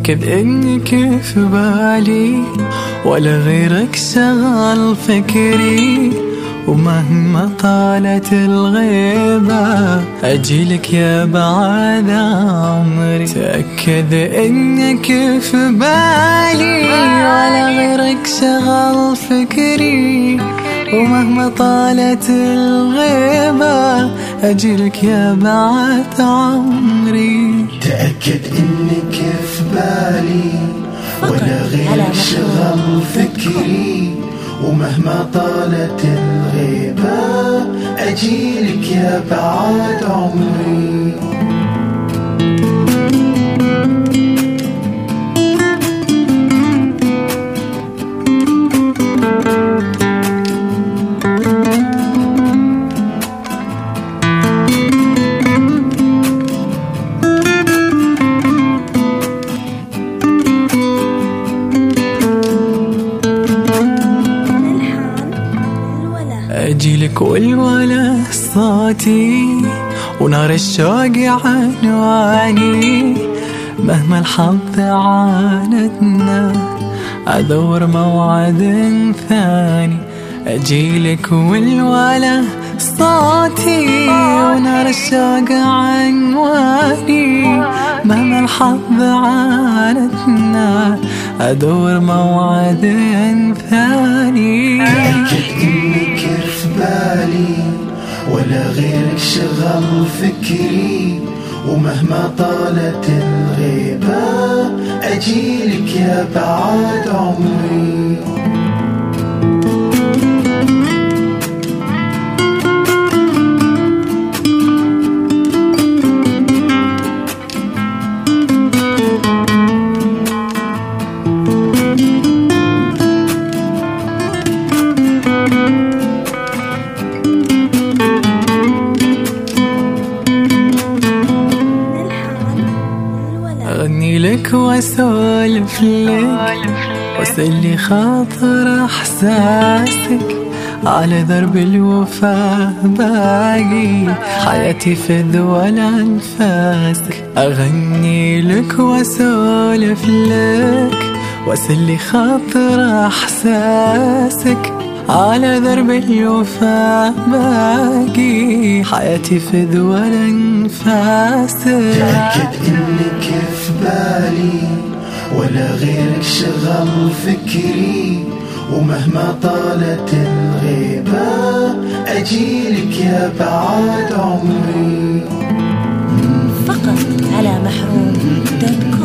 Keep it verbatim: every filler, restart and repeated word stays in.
تأكد إنك في بالي ولا غيرك شغل فكري، ومهما طالت الغيبة أجيلك يا بعد عمري. تأكد إنك في بالي ولا غيرك شغل فكري، ومهما طالت الغيبة أجيلك يا بعد عمري. تأكد إنك في بالي ولا غيرك شغل فكري، ومهما طالت الغيبة أجيلك يا بعد عمري. أجيلك والولا صوتي ونار الشوق عنواني، مهما الحظ عاندنا أدور موعد ثاني. أجيلك والولا صوتي ونار الشوق عنواني، مهما الحظ عاندنا أدور موعد ثاني. تأكد إنك في بالي ولا غيرك شغل فكري، ومهما طالت الغيبة أجيلك يا بعد عمري. أغني لك وأسولف لك وأسلي خاطر إحساسك، على درب الوفا باقي حياتي في ذوال أنفاسك. أغني لك وأسولف لك وأسلي خاطر إحساسك، على درب الوفا باقي حياتي في ذوال أنفاسك. تأكد إنك في بالي ولا غيرك شغل فكري، ومهما طالت الغيبة أجيلك يا بعد عمري. فقط على محروم دوت كوم.